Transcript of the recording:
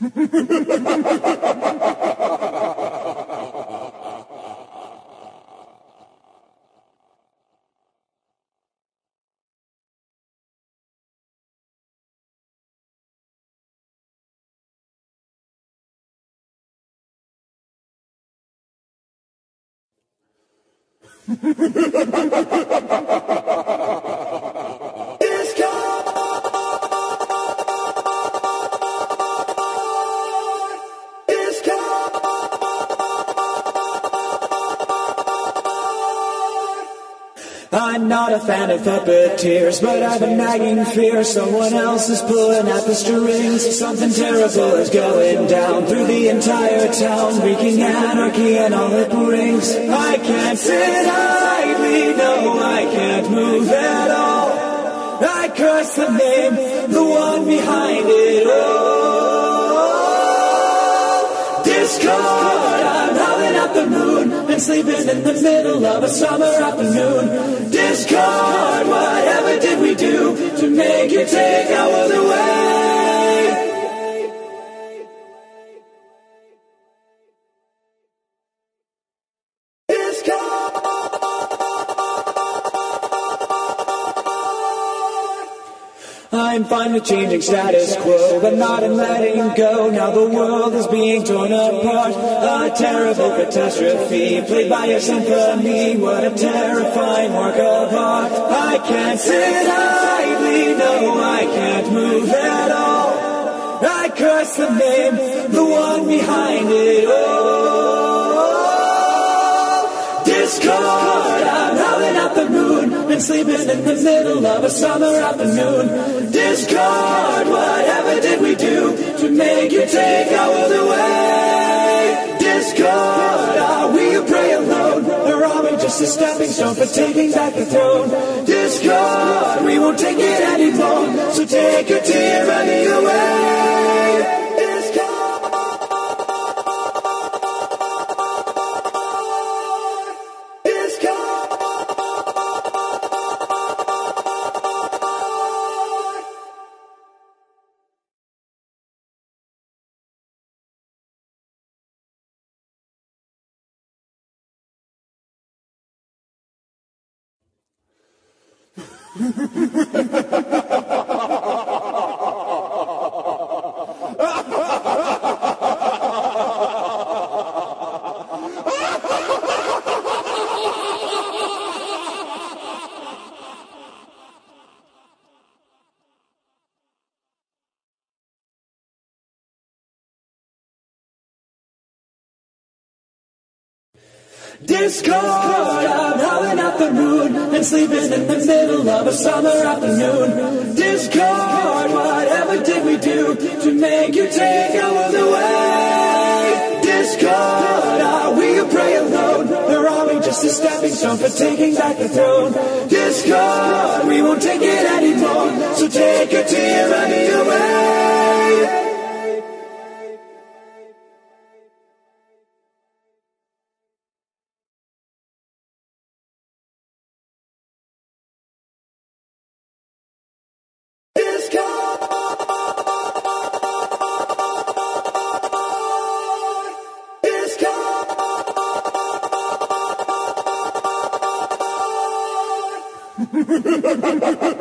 I'm not a fan of puppeteers, but I've a nagging fear someone else is pulling at the strings. Something terrible is going down through the entire town, wreaking anarchy and all it brings. I can't sit idly, no, I can't move at all. I curse the name, the one behind it all. Discord, I'm howling at the moon and sleeping in the middle of a summer afternoon. Discord, whatever did we do to make you take our world away? I'm fine with changing status quo, but not in letting go. Now the world is being torn apart, a terrible catastrophe, played by a symphony. What a terrifying work of art. I can't sit idly, no, I can't move at all. I curse the name, the one behind it all. Discord, I'm howling at the moon and sleeping in the middle of a summer afternoon. Discord, whatever did we do to make you take our world away? Discord, are we a prey alone, or are we just a stepping stone for taking back the throne? Discord, we won't take it anymore, so take your tyranny away. Discord, I'm howling at the moon and sleeping in the middle of a summer afternoon. Discord, whatever did we do to make you take our world away? Discord, are we a prey alone, or are we just a stepping stone for taking back the throne? Discord, we won't take it anymore, so take your tyranny away. Ha ha ha ha!